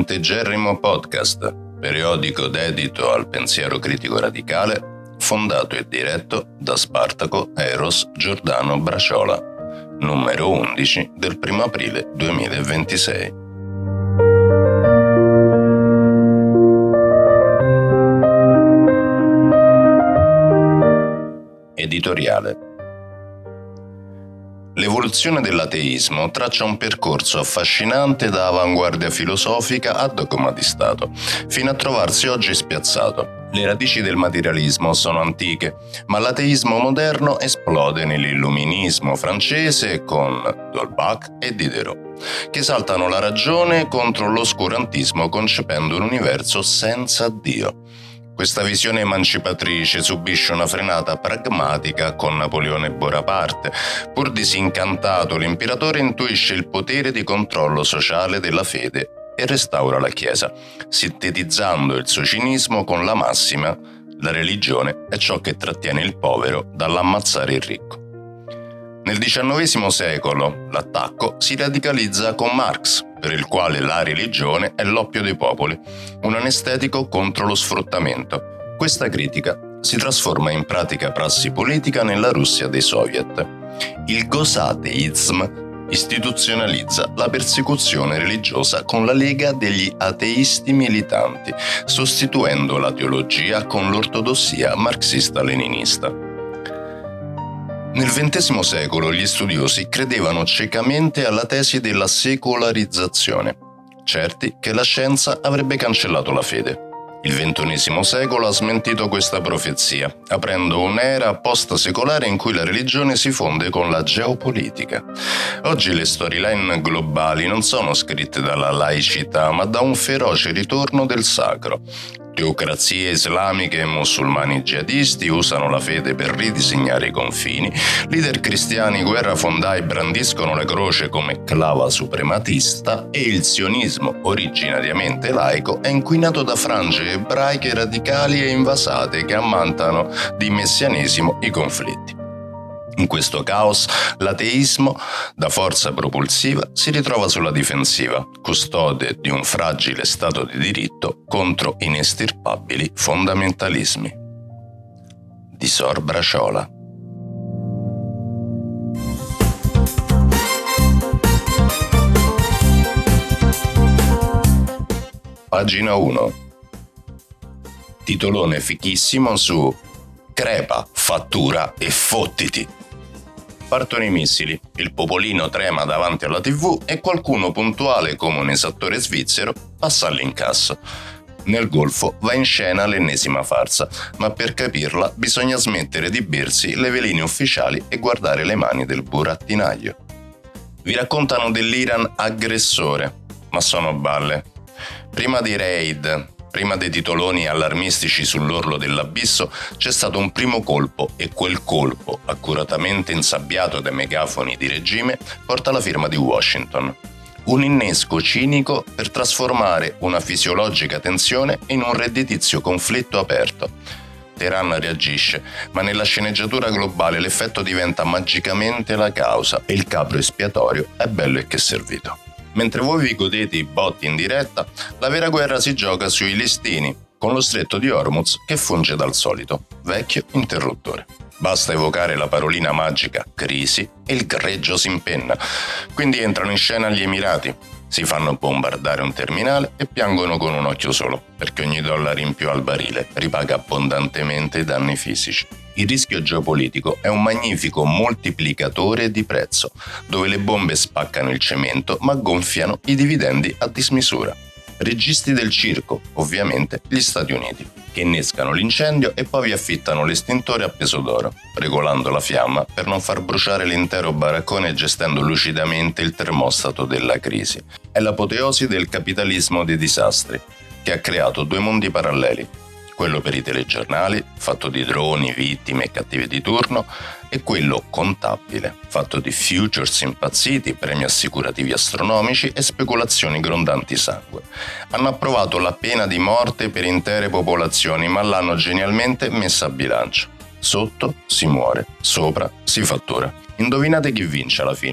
Quintegerrimo Podcast, periodico dedito al pensiero critico radicale, fondato e diretto da Spartaco Eros Giordano Braciola, numero 11 del 1 aprile 2026. Editoriale. L'evoluzione dell'ateismo traccia un percorso affascinante da avanguardia filosofica a dogma di Stato, fino a trovarsi oggi spiazzato. Le radici del materialismo sono antiche, ma l'ateismo moderno esplode nell'illuminismo francese con d'Holbach e Diderot, che esaltano la ragione contro l'oscurantismo concependo un universo senza Dio. Questa visione emancipatrice subisce una frenata pragmatica con Napoleone Bonaparte. Pur disincantato, l'imperatore intuisce il potere di controllo sociale della fede e restaura la Chiesa, sintetizzando il suo cinismo con la massima: la religione è ciò che trattiene il povero dall'ammazzare il ricco. Nel XIX secolo l'attacco si radicalizza con Marx, per il quale la religione è l'oppio dei popoli, un anestetico contro lo sfruttamento. Questa critica si trasforma in pratica prassi politica nella Russia dei Soviet. Il Gosateism istituzionalizza la persecuzione religiosa con la Lega degli ateisti militanti, sostituendo la teologia con l'ortodossia marxista-leninista. Nel XX secolo gli studiosi credevano ciecamente alla tesi della secolarizzazione, certi che la scienza avrebbe cancellato la fede. Il XXI secolo ha smentito questa profezia, aprendo un'era post-secolare in cui la religione si fonde con la geopolitica. Oggi le storyline globali non sono scritte dalla laicità, ma da un feroce ritorno del sacro. Teocrazie islamiche e musulmani jihadisti usano la fede per ridisegnare i confini, leader cristiani guerrafondai brandiscono la croce come clava suprematista e il sionismo, originariamente laico, è inquinato da frange ebraiche radicali e invasate che ammantano di messianesimo i conflitti. In questo caos, l'ateismo, da forza propulsiva, si ritrova sulla difensiva, custode di un fragile stato di diritto contro inestirpabili fondamentalismi. Di Sor Braciola. Pagina 1. Titolone fichissimo su Crepa, fattura e fottiti. Partono i missili, il popolino trema davanti alla TV e qualcuno puntuale come un esattore svizzero passa all'incasso. Nel golfo va in scena l'ennesima farsa, ma per capirla bisogna smettere di bersi le veline ufficiali e guardare le mani del burattinaio. Vi raccontano dell'Iran aggressore, ma sono balle. Prima dei raid, prima dei titoloni allarmistici sull'orlo dell'abisso, c'è stato un primo colpo e quel colpo, accuratamente insabbiato dai megafoni di regime, porta la firma di Washington. Un innesco cinico per trasformare una fisiologica tensione in un redditizio conflitto aperto. Teheran reagisce, ma nella sceneggiatura globale l'effetto diventa magicamente la causa e il capro espiatorio è bello e che servito. Mentre voi vi godete i botti in diretta, la vera guerra si gioca sui listini, con lo stretto di Hormuz che funge dal solito vecchio interruttore. Basta evocare la parolina magica crisi e il greggio si impenna. Quindi entrano in scena gli Emirati, si fanno bombardare un terminale e piangono con un occhio solo, perché ogni dollaro in più al barile ripaga abbondantemente i danni fisici. Il rischio geopolitico è un magnifico moltiplicatore di prezzo, dove le bombe spaccano il cemento ma gonfiano i dividendi a dismisura. Registi del circo, ovviamente gli Stati Uniti, che innescano l'incendio e poi vi affittano l'estintore a peso d'oro, regolando la fiamma per non far bruciare l'intero baraccone e gestendo lucidamente il termostato della crisi. È l'apoteosi del capitalismo dei disastri, che ha creato due mondi paralleli. Quello per i telegiornali, fatto di droni, vittime e cattivi di turno, e quello contabile, fatto di futures impazziti, premi assicurativi astronomici e speculazioni grondanti sangue. Hanno approvato la pena di morte per intere popolazioni, ma l'hanno genialmente messa a bilancio. Sotto si muore, sopra si fattura. Indovinate chi vince alla fine?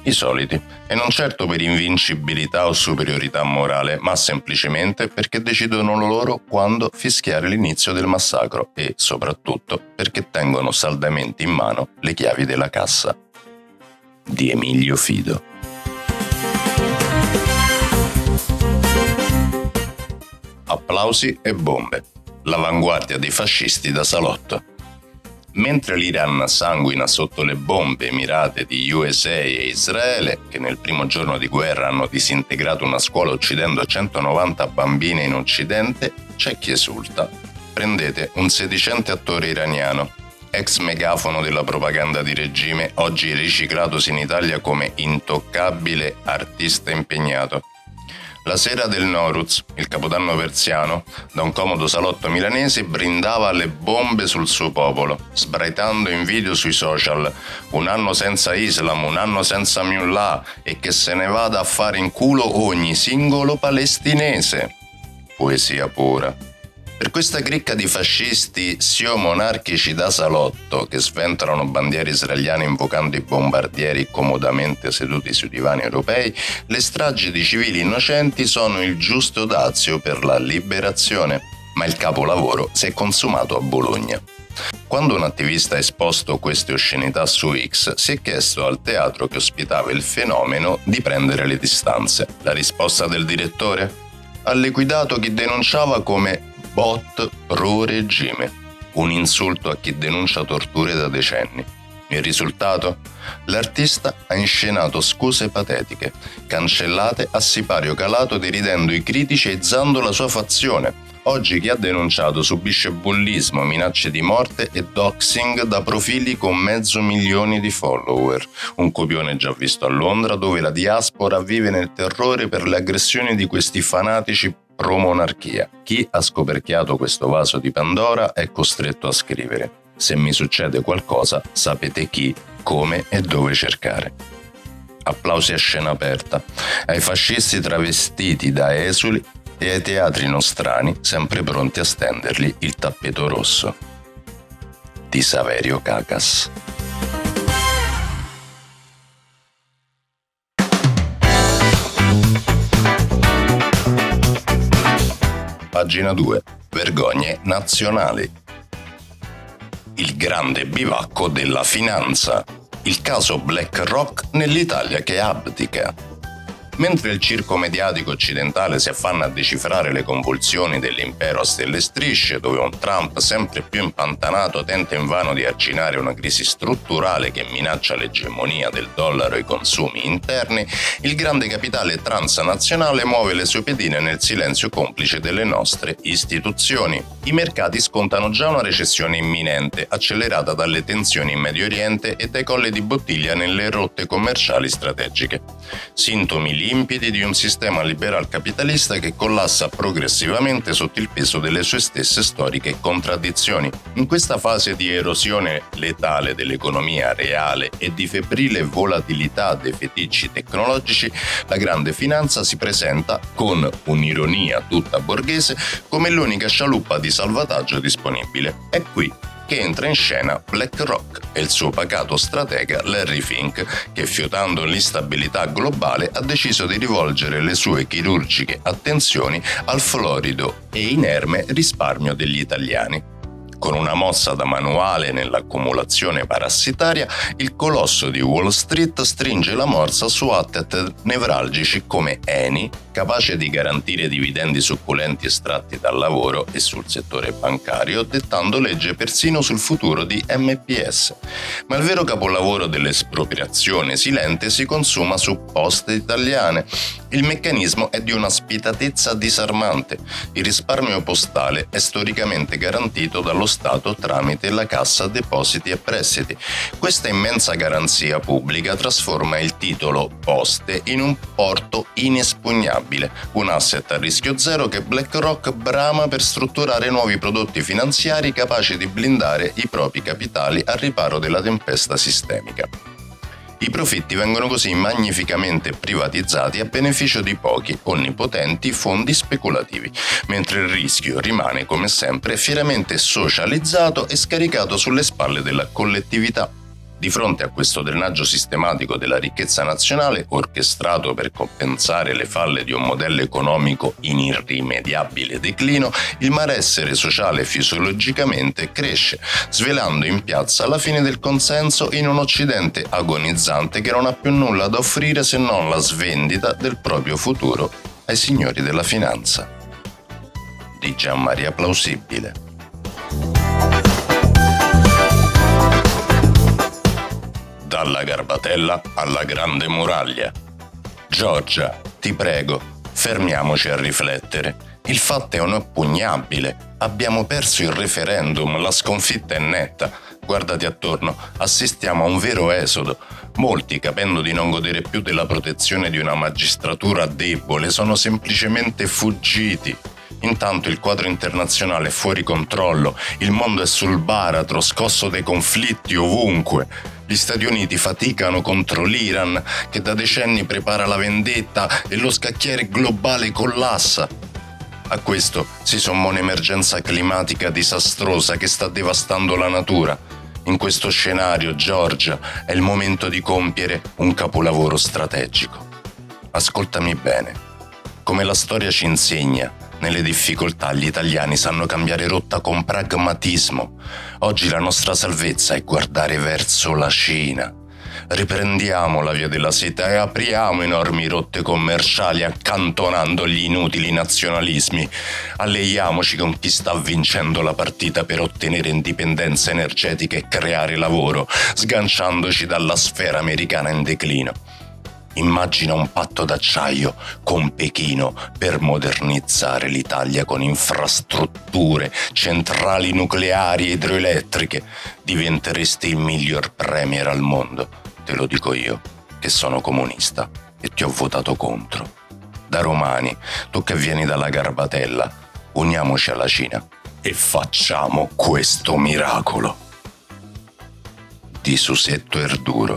I soliti, e non certo per invincibilità o superiorità morale, ma semplicemente perché decidono loro quando fischiare l'inizio del massacro e, soprattutto, perché tengono saldamente in mano le chiavi della cassa. Di Emilio Fido. Applausi e bombe. L'avanguardia dei fascisti da salotto. Mentre l'Iran sanguina sotto le bombe mirate di USA e Israele, che nel primo giorno di guerra hanno disintegrato una scuola uccidendo 190 bambine in Occidente, c'è chi esulta. Prendete un sedicente attore iraniano, ex megafono della propaganda di regime, oggi riciclatosi in Italia come intoccabile artista impegnato. La sera del Nowruz, il capodanno persiano, da un comodo salotto milanese brindava alle bombe sul suo popolo, sbraitando in video sui social: un anno senza Islam, un anno senza Mullah, e che se ne vada a fare in culo ogni singolo palestinese. Poesia pura. Per questa cricca di fascisti sio-monarchici da salotto che sventolano bandiere israeliane invocando i bombardieri comodamente seduti sui divani europei, le stragi di civili innocenti sono il giusto dazio per la liberazione. Ma il capolavoro si è consumato a Bologna. Quando un attivista ha esposto queste oscenità su X, si è chiesto al teatro che ospitava il fenomeno di prendere le distanze. La risposta del direttore? Ha liquidato chi denunciava come bot pro regime, un insulto a chi denuncia torture da decenni. Il risultato? L'artista ha inscenato scuse patetiche, cancellate a sipario calato deridendo i critici e izzando la sua fazione. Oggi chi ha denunciato subisce bullismo, minacce di morte e doxing da profili con 500.000 di follower. Un copione già visto a Londra, dove la diaspora vive nel terrore per le aggressioni di questi fanatici pro-monarchia. Chi ha scoperchiato questo vaso di Pandora è costretto a scrivere: se mi succede qualcosa, sapete chi, come e dove cercare. Applausi a scena aperta ai fascisti travestiti da esuli e ai teatri nostrani sempre pronti a stendergli il tappeto rosso. Di Saverio Cacas. Pagina 2. Vergogne nazionali. Il grande bivacco della finanza. Il caso BlackRock nell'Italia che abdica. Mentre il circo mediatico occidentale si affanna a decifrare le convulsioni dell'impero a stelle e strisce, dove un Trump sempre più impantanato tenta invano di arginare una crisi strutturale che minaccia l'egemonia del dollaro e i consumi interni, il grande capitale transnazionale muove le sue pedine nel silenzio complice delle nostre istituzioni. I mercati scontano già una recessione imminente, accelerata dalle tensioni in Medio Oriente e dai colli di bottiglia nelle rotte commerciali strategiche. Sintomi limpidi di un sistema liberal capitalista che collassa progressivamente sotto il peso delle sue stesse storiche contraddizioni. In questa fase di erosione letale dell'economia reale e di febbrile volatilità dei feticci tecnologici, la grande finanza si presenta, con un'ironia tutta borghese, come l'unica scialuppa di salvataggio disponibile. È qui che entra in scena BlackRock e il suo pacato stratega Larry Fink, che fiutando l'instabilità globale ha deciso di rivolgere le sue chirurgiche attenzioni al florido e inerme risparmio degli italiani. Con una mossa da manuale nell'accumulazione parassitaria, il colosso di Wall Street stringe la morsa su asset nevralgici come Eni, capace di garantire dividendi succulenti estratti dal lavoro, e sul settore bancario, dettando legge persino sul futuro di MPS. Ma il vero capolavoro dell'espropriazione silente si consuma su Poste Italiane. Il meccanismo è di una spietatezza disarmante. Il risparmio postale è storicamente garantito dallo Stato tramite la Cassa Depositi e Prestiti. Questa immensa garanzia pubblica trasforma il titolo Poste in un porto inespugnabile, un asset a rischio zero che BlackRock brama per strutturare nuovi prodotti finanziari capaci di blindare i propri capitali al riparo della tempesta sistemica. I profitti vengono così magnificamente privatizzati a beneficio di pochi, onnipotenti fondi speculativi, mentre il rischio rimane come sempre fieramente socializzato e scaricato sulle spalle della collettività. Di fronte a questo drenaggio sistematico della ricchezza nazionale, orchestrato per compensare le falle di un modello economico in irrimediabile declino, il malessere sociale fisiologicamente cresce, svelando in piazza la fine del consenso in un Occidente agonizzante che non ha più nulla da offrire se non la svendita del proprio futuro ai signori della finanza. Di Gianmaria Plausibile. Dalla Garbatella alla Grande Muraglia. Giorgia, ti prego, fermiamoci a riflettere. Il fatto è inoppugnabile. Abbiamo perso il referendum, la sconfitta è netta. Guardati attorno, assistiamo a un vero esodo. Molti, capendo di non godere più della protezione di una magistratura debole, sono semplicemente fuggiti. Intanto il quadro internazionale è fuori controllo, il mondo è sul baratro, scosso dai conflitti ovunque. Gli Stati Uniti faticano contro l'Iran, che da decenni prepara la vendetta e lo scacchiere globale collassa. A questo si somma un'emergenza climatica disastrosa che sta devastando la natura. In questo scenario, Giorgia, è il momento di compiere un capolavoro strategico. Ascoltami bene. Come la storia ci insegna, nelle difficoltà gli italiani sanno cambiare rotta con pragmatismo. Oggi la nostra salvezza è guardare verso la Cina. Riprendiamo la via della seta e apriamo enormi rotte commerciali accantonando gli inutili nazionalismi. Alleiamoci con chi sta vincendo la partita per ottenere indipendenza energetica e creare lavoro, sganciandoci dalla sfera americana in declino. Immagina un patto d'acciaio con Pechino per modernizzare l'Italia con infrastrutture, centrali nucleari e idroelettriche. Diventeresti il miglior premier al mondo. Te lo dico io, che sono comunista e ti ho votato contro. Da romani, tu che vieni dalla Garbatella, uniamoci alla Cina e facciamo questo miracolo. Di Susetto Erduro.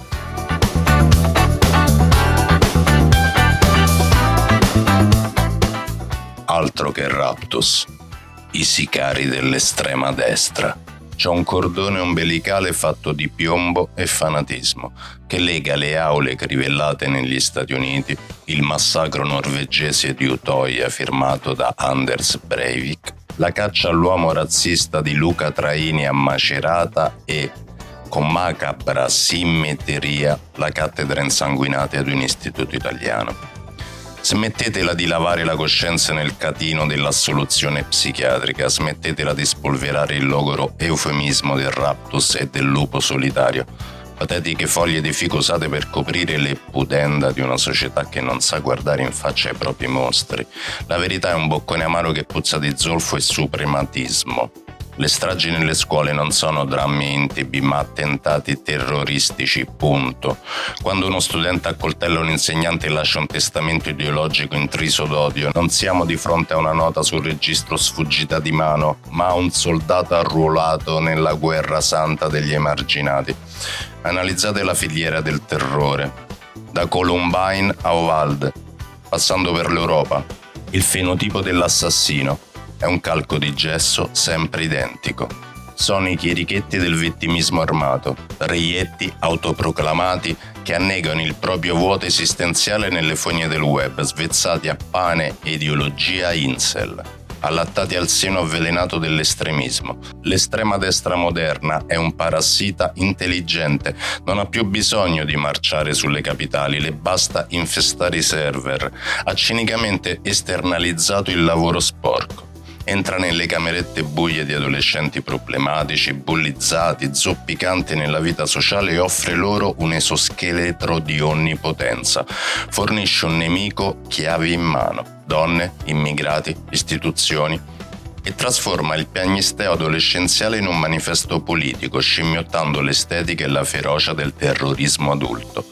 Altro che Raptus, i sicari dell'estrema destra. C'è un cordone ombelicale fatto di piombo e fanatismo che lega le aule crivellate negli Stati Uniti, il massacro norvegese di Utoya firmato da Anders Breivik, la caccia all'uomo razzista di Luca Traini a Macerata e, con macabra simmetria, la cattedra insanguinata di un istituto italiano. Smettetela di lavare la coscienza nel catino dell'assoluzione psichiatrica, smettetela di spolverare il logoro eufemismo del raptus e del lupo solitario, patetiche foglie di fico usate per coprire le pudenda di una società che non sa guardare in faccia ai propri mostri. La verità è un boccone amaro che puzza di zolfo e suprematismo. Le stragi nelle scuole non sono drammi intimi, ma attentati terroristici, punto. Quando uno studente accoltella un insegnante e lascia un testamento ideologico intriso d'odio, non siamo di fronte a una nota sul registro sfuggita di mano, ma a un soldato arruolato nella guerra santa degli emarginati. Analizzate la filiera del terrore, da Columbine a Uvalde, passando per l'Europa. Il fenotipo dell'assassino è un calco di gesso sempre identico. Sono i chierichetti del vittimismo armato, reietti autoproclamati che annegano il proprio vuoto esistenziale nelle fogne del web, svezzati a pane e ideologia incel, allattati al seno avvelenato dell'estremismo. L'estrema destra moderna è un parassita intelligente, non ha più bisogno di marciare sulle capitali, le basta infestare i server. Ha cinicamente esternalizzato il lavoro sporco. Entra nelle camerette buie di adolescenti problematici, bullizzati, zoppicanti nella vita sociale e offre loro un esoscheletro di onnipotenza. Fornisce un nemico chiavi in mano, donne, immigrati, istituzioni, e trasforma il piagnisteo adolescenziale in un manifesto politico, scimmiottando l'estetica e la ferocia del terrorismo adulto.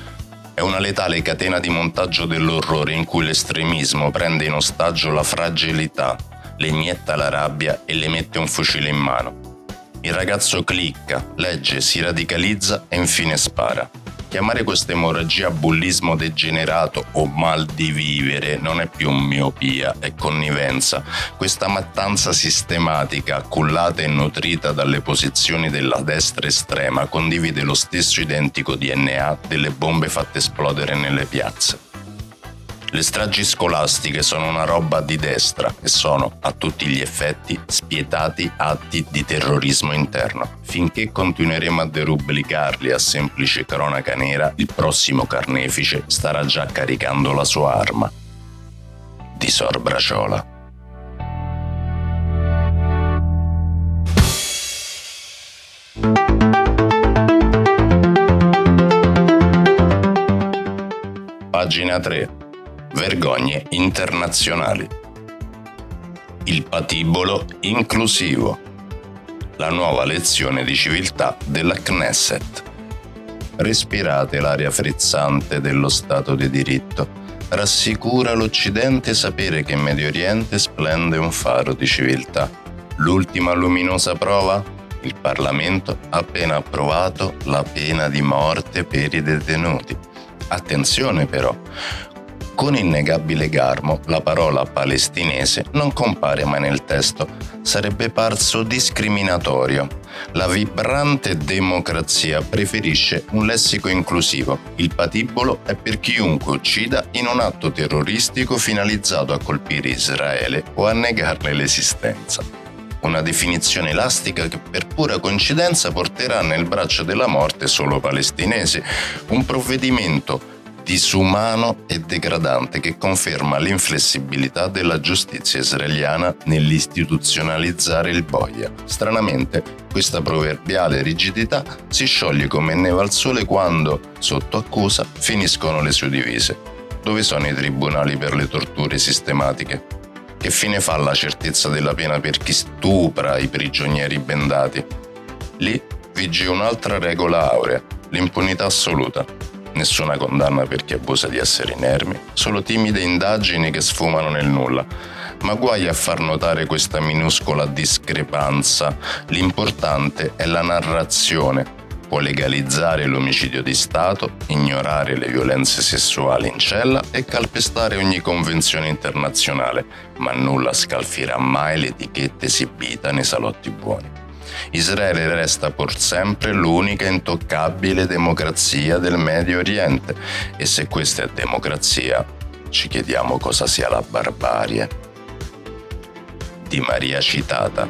È una letale catena di montaggio dell'orrore in cui l'estremismo prende in ostaggio la fragilità, le inietta la rabbia e le mette un fucile in mano. Il ragazzo clicca, legge, si radicalizza e infine spara. Chiamare questa emorragia bullismo degenerato o mal di vivere non è più miopia, è connivenza. Questa mattanza sistematica, cullata e nutrita dalle posizioni della destra estrema, condivide lo stesso identico DNA delle bombe fatte esplodere nelle piazze. Le stragi scolastiche sono una roba di destra e sono, a tutti gli effetti, spietati atti di terrorismo interno. Finché continueremo a derubricarli a semplice cronaca nera, il prossimo carnefice starà già caricando la sua arma. Di Sor Braciola. Pagina 3. Vergogne internazionali. Il patibolo inclusivo. La nuova lezione di civiltà della Knesset. Respirate l'aria frizzante dello Stato di diritto. Rassicura l'Occidente sapere che in Medio Oriente splende un faro di civiltà. L'ultima luminosa prova? Il Parlamento ha appena approvato la pena di morte per i detenuti. Attenzione però, con innegabile garbo la parola palestinese non compare mai nel testo, sarebbe parso discriminatorio. La vibrante democrazia preferisce un lessico inclusivo. Il patibolo è per chiunque uccida in un atto terroristico finalizzato a colpire Israele o a negarne l'esistenza. Una definizione elastica che per pura coincidenza porterà nel braccio della morte solo palestinesi, un provvedimento disumano e degradante che conferma l'inflessibilità della giustizia israeliana nell'istituzionalizzare il boia. Stranamente, questa proverbiale rigidità si scioglie come neve al sole quando, sotto accusa, finiscono le sue divise. Dove sono i tribunali per le torture sistematiche? Che fine fa la certezza della pena per chi stupra i prigionieri bendati? Lì vige un'altra regola aurea, l'impunità assoluta. Nessuna condanna per chi abusa di esseri inermi, solo timide indagini che sfumano nel nulla. Ma guai a far notare questa minuscola discrepanza. L'importante è la narrazione. Può legalizzare l'omicidio di Stato, ignorare le violenze sessuali in cella e calpestare ogni convenzione internazionale, ma nulla scalfirà mai l'etichetta esibita nei salotti buoni. Israele resta pur sempre l'unica intoccabile democrazia del Medio Oriente e se questa è democrazia, ci chiediamo cosa sia la barbarie. Di Maria Citata.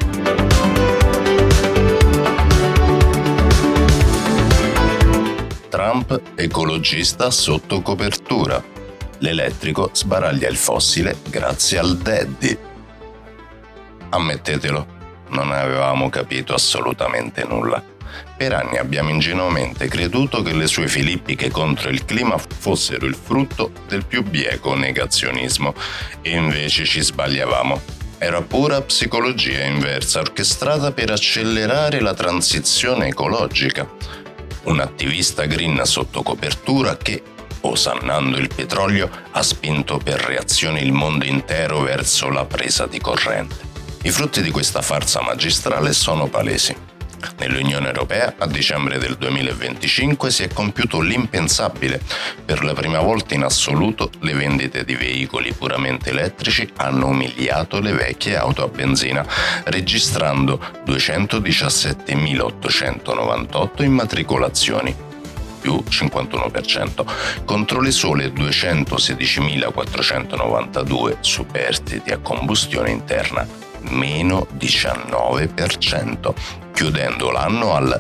Trump ecologista sotto copertura. L'elettrico sbaraglia il fossile grazie al daddy. Ammettetelo. Non avevamo capito assolutamente nulla. Per anni abbiamo ingenuamente creduto che le sue filippiche contro il clima fossero il frutto del più bieco negazionismo, e invece ci sbagliavamo. Era pura psicologia inversa orchestrata per accelerare la transizione ecologica. Un attivista green sotto copertura che, osannando il petrolio, ha spinto per reazione il mondo intero verso la presa di corrente. I frutti di questa farsa magistrale sono palesi. Nell'Unione Europea, a dicembre del 2025, si è compiuto l'impensabile. Per la prima volta in assoluto, le vendite di veicoli puramente elettrici hanno umiliato le vecchie auto a benzina, registrando 217.898 immatricolazioni, più 51%, contro le sole 216.492 superstiti a combustione interna, meno 19%, chiudendo l'anno al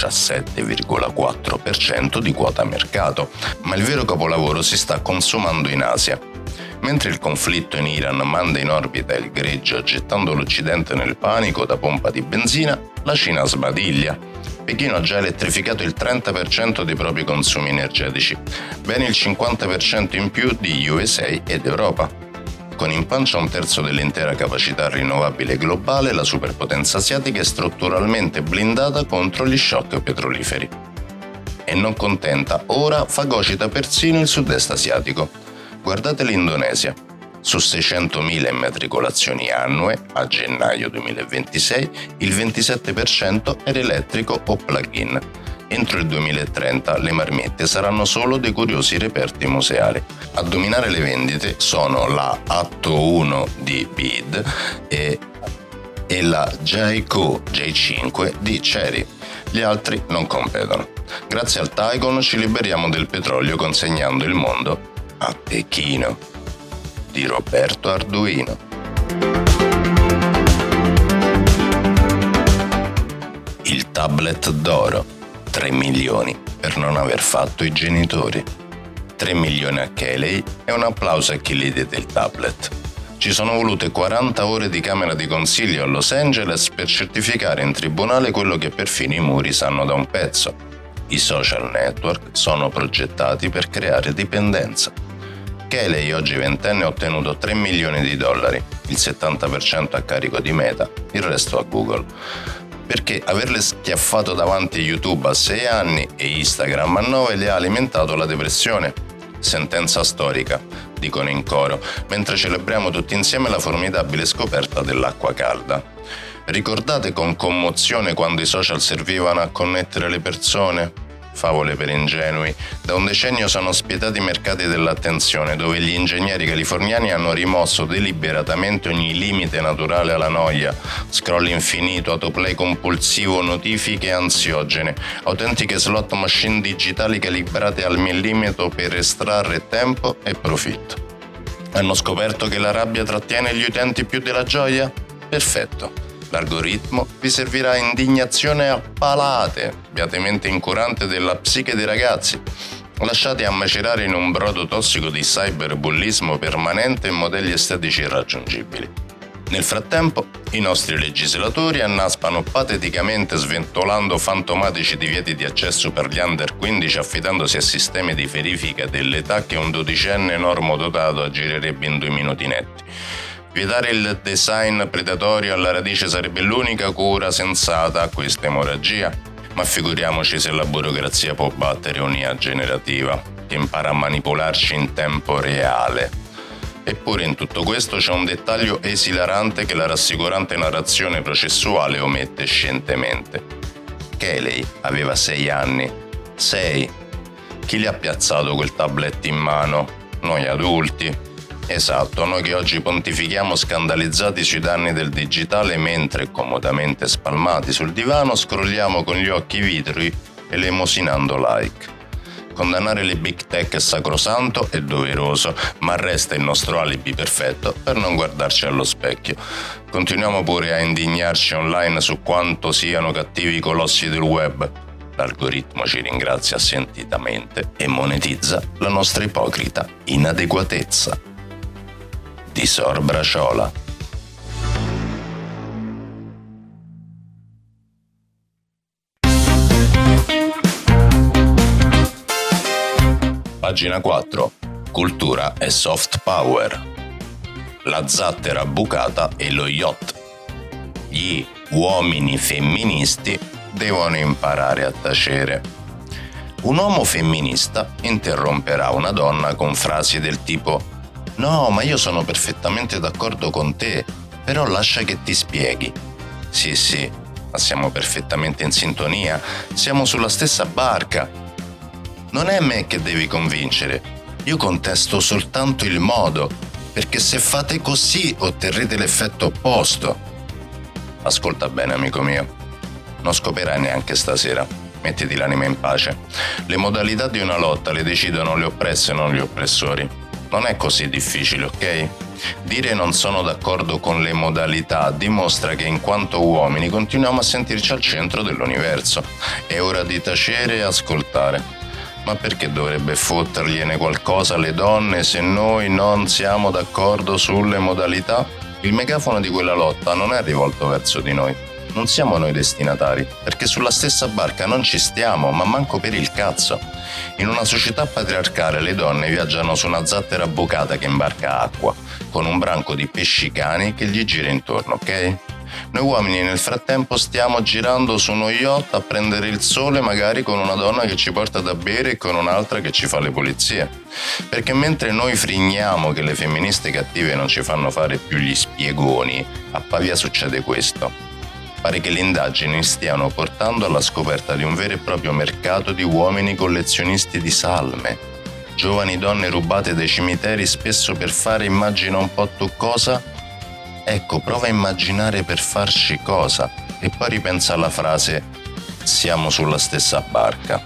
17,4% di quota mercato. Ma il vero capolavoro si sta consumando in Asia. Mentre il conflitto in Iran manda in orbita il greggio gettando l'Occidente nel panico da pompa di benzina, la Cina sbadiglia. Pechino ha già elettrificato il 30% dei propri consumi energetici, ben il 50% in più di USA ed Europa. Con in pancia un terzo dell'intera capacità rinnovabile globale, la superpotenza asiatica è strutturalmente blindata contro gli shock petroliferi. E non contenta, ora fagocita persino il sud-est asiatico. Guardate l'Indonesia. Su 600.000 immatricolazioni annue, a gennaio 2026, il 27% era elettrico o plug-in. Entro il 2030 le marmitte saranno solo dei curiosi reperti museali. A dominare le vendite sono la Atto 1 di BID e la Jaikou J5 di Chery. Gli altri non competono. Grazie al Taycan ci liberiamo del petrolio consegnando il mondo a Pechino. Di Roberto Arduino. Il tablet d'oro. 3 milioni per non aver fatto i genitori. 3 milioni a Kelly e un applauso a chi gli diede il tablet. Ci sono volute 40 ore di camera di consiglio a Los Angeles per certificare in tribunale quello che perfino i muri sanno da un pezzo. I social network sono progettati per creare dipendenza. Kelly, oggi ventenne, ha ottenuto 3 milioni di dollari, il 70% a carico di Meta, il resto a Google. Perché averle schiaffato davanti YouTube a 6 anni e Instagram a 9 le ha alimentato la depressione. Sentenza storica, dicono in coro, mentre celebriamo tutti insieme la formidabile scoperta dell'acqua calda. Ricordate con commozione quando i social servivano a connettere le persone? Favole per ingenui. Da un decennio sono spietati i mercati dell'attenzione, dove gli ingegneri californiani hanno rimosso deliberatamente ogni limite naturale alla noia. Scroll infinito, autoplay compulsivo, notifiche ansiogene, autentiche slot machine digitali calibrate al millimetro per estrarre tempo e profitto. Hanno scoperto che la rabbia trattiene gli utenti più della gioia? Perfetto. L'algoritmo vi servirà indignazione a palate, beatemente incurante della psiche dei ragazzi, lasciati a macerare in un brodo tossico di cyberbullismo permanente e modelli estetici irraggiungibili. Nel frattempo, i nostri legislatori annaspano pateticamente sventolando fantomatici divieti di accesso per gli under 15 affidandosi a sistemi di verifica dell'età che un dodicenne normodotato aggirerebbe in 2 minuti netti. Vietare il design predatorio alla radice sarebbe l'unica cura sensata a questa emorragia, ma figuriamoci se la burocrazia può battere un'IA generativa, che impara a manipolarci in tempo reale. Eppure in tutto questo c'è un dettaglio esilarante che la rassicurante narrazione processuale omette scientemente. Kelly aveva 6 anni. 6. Chi gli ha piazzato quel tablet in mano? Noi adulti. Esatto, noi che oggi pontifichiamo scandalizzati sui danni del digitale mentre, comodamente spalmati sul divano, scrolliamo con gli occhi vitrei e lemosinando like. Condannare le big tech è sacrosanto e doveroso, ma resta il nostro alibi perfetto per non guardarci allo specchio. Continuiamo pure a indignarci online su quanto siano cattivi i colossi del web. L'algoritmo ci ringrazia sentitamente e monetizza la nostra ipocrita inadeguatezza. Di Sor Braciola. Pagina 4. Cultura e soft power. La zattera bucata e lo yacht. Gli uomini femministi devono imparare a tacere. Un uomo femminista interromperà una donna con frasi del tipo: «No, ma io sono perfettamente d'accordo con te, però lascia che ti spieghi». Sì, ma siamo perfettamente in sintonia, siamo sulla stessa barca. Non è me che devi convincere, io contesto soltanto il modo, perché se fate così otterrete l'effetto opposto. Ascolta bene, amico mio, non scoperai neanche stasera, mettiti l'anima in pace. Le modalità di una lotta le decidono le oppresse, non gli oppressori. Non è così difficile, ok? Dire non sono d'accordo con le modalità dimostra che in quanto uomini continuiamo a sentirci al centro dell'universo. È ora di tacere e ascoltare. Ma perché dovrebbe fottergliene qualcosa alle donne se noi non siamo d'accordo sulle modalità? Il megafono di quella lotta non è rivolto verso di noi. Non siamo noi destinatari, perché sulla stessa barca non ci stiamo, ma manco per il cazzo. In una società patriarcale le donne viaggiano su una zattera bucata che imbarca acqua, con un branco di pesci cani che gli gira intorno, ok? Noi uomini nel frattempo stiamo girando su uno yacht a prendere il sole, magari con una donna che ci porta da bere e con un'altra che ci fa le pulizie. Perché mentre noi frigniamo che le femministe cattive non ci fanno fare più gli spiegoni, a Pavia succede questo. Pare che le indagini stiano portando alla scoperta di un vero e proprio mercato di uomini collezionisti di salme. Giovani donne rubate dai cimiteri spesso per fare, immagina un po' tu cosa? Ecco, prova a immaginare per farci cosa e poi ripensa alla frase "siamo sulla stessa barca"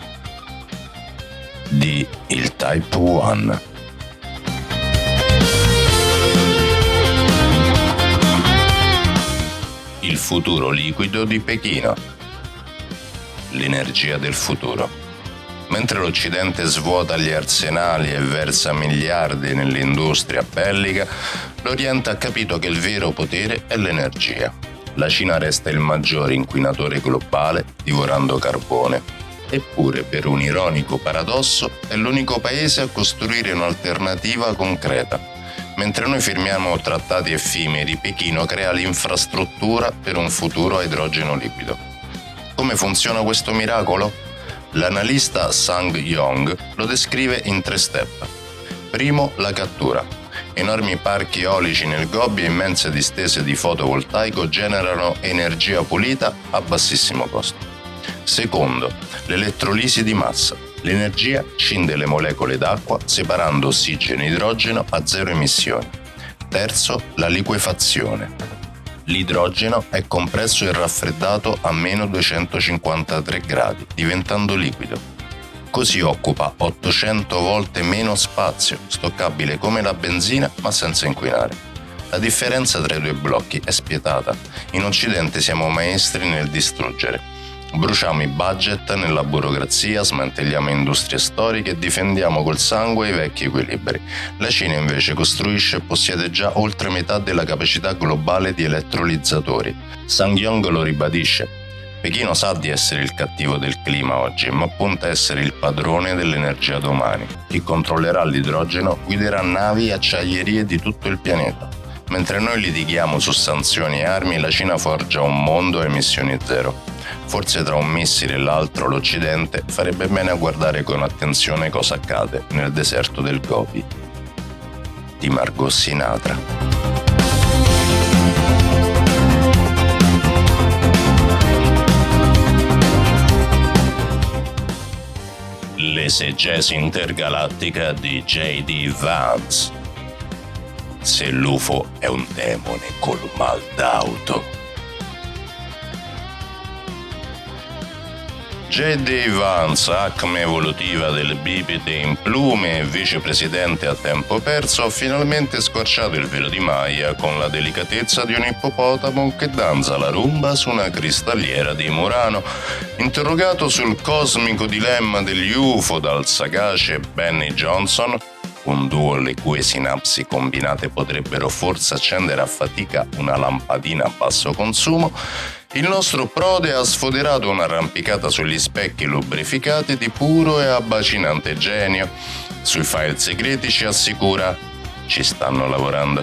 di il Type 1. Il futuro liquido di Pechino. L'energia del futuro. Mentre l'Occidente svuota gli arsenali e versa miliardi nell'industria bellica, l'Oriente ha capito che il vero potere è l'energia. La Cina resta il maggiore inquinatore globale, divorando carbone. Eppure, per un ironico paradosso, è l'unico paese a costruire un'alternativa concreta. Mentre noi firmiamo trattati effimeri, Pechino crea l'infrastruttura per un futuro a idrogeno liquido. Come funziona questo miracolo? L'analista Sang Yong lo descrive in 3 step. Primo, la cattura. Enormi parchi eolici nel Gobi e immense distese di fotovoltaico generano energia pulita a bassissimo costo. Secondo, l'elettrolisi di massa. L'energia scinde le molecole d'acqua separando ossigeno e idrogeno a 0 emissioni. Terzo, la liquefazione. L'idrogeno è compresso e raffreddato a meno 253 gradi, diventando liquido. Così occupa 800 volte meno spazio, stoccabile come la benzina ma senza inquinare. La differenza tra i 2 blocchi è spietata. In Occidente siamo maestri nel distruggere. Bruciamo i budget nella burocrazia, smantelliamo industrie storiche e difendiamo col sangue i vecchi equilibri. La Cina invece costruisce e possiede già oltre metà della capacità globale di elettrolizzatori. Sang Yong lo ribadisce. Pechino sa di essere il cattivo del clima oggi, ma punta a essere il padrone dell'energia domani. Chi controllerà l'idrogeno guiderà navi e acciaierie di tutto il pianeta. Mentre noi litighiamo su sanzioni e armi, la Cina forgia un mondo a emissioni zero. Forse tra un missile e l'altro l'Occidente farebbe bene a guardare con attenzione cosa accade nel deserto del Gobi. Di Margot Sinatra. L'esegesi intergalattica di J.D. Vance. Se l'UFO è un demone col mal d'auto. J.D. Vance, acme evolutiva del bipede in plume e vicepresidente a tempo perso, ha finalmente squarciato il velo di Maya con la delicatezza di un ippopotamo che danza la rumba su una cristalliera di Murano. Interrogato sul cosmico dilemma degli UFO dal sagace Benny Johnson, un duo le cui sinapsi combinate potrebbero forse accendere a fatica una lampadina a basso consumo, il nostro prode ha sfoderato un'arrampicata sugli specchi lubrificati di puro e abbacinante genio. Sui file segreti ci assicura: ci stanno lavorando.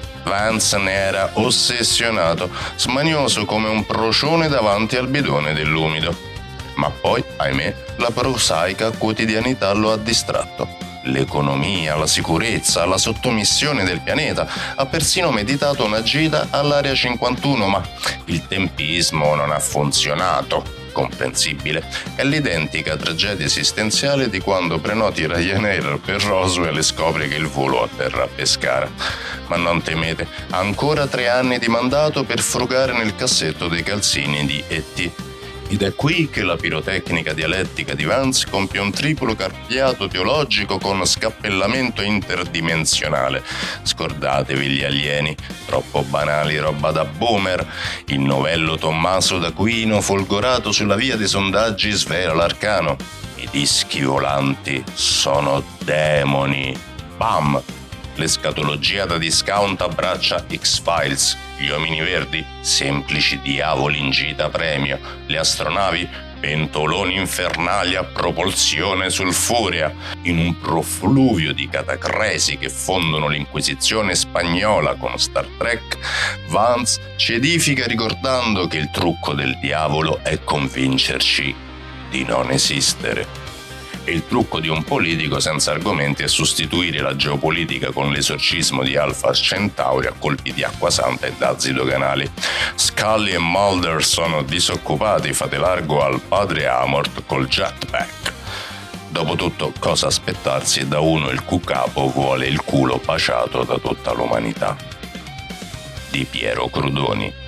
Vance ne era ossessionato, smanioso come un procione davanti al bidone dell'umido. Ma poi, ahimè, la prosaica quotidianità lo ha distratto. L'economia, la sicurezza, la sottomissione del pianeta. Ha persino meditato una gita all'Area 51, ma il tempismo non ha funzionato. Comprensibile. È l'identica tragedia esistenziale di quando prenoti Ryanair per Roswell e scopri che il volo atterra a Pescara. Ma non temete, ancora 3 anni di mandato per frugare nel cassetto dei calzini di E.T. Ed è qui che la pirotecnica dialettica di Vance compie un triplo carpiato teologico con scappellamento interdimensionale. Scordatevi gli alieni, troppo banali, roba da boomer. Il novello Tommaso d'Aquino, folgorato sulla via dei sondaggi, svela l'arcano. I dischi volanti sono demoni. Bam! L'escatologia da discount abbraccia X-Files. Gli uomini verdi, semplici diavoli in gita premio. Le astronavi, pentoloni infernali a propulsione sulfurea. In un profluvio di catacresi che fondono l'inquisizione spagnola con Star Trek, Vance ci edifica ricordando che il trucco del diavolo è convincerci di non esistere. E il trucco di un politico senza argomenti è sostituire la geopolitica con l'esorcismo di Alpha Centauri a colpi di acqua santa e dazi doganali. Scully e Mulder sono disoccupati, fate largo al padre Amort col jetpack. Dopotutto, cosa aspettarsi da uno il cui capo vuole il culo baciato da tutta l'umanità? Di Piero Crudoni.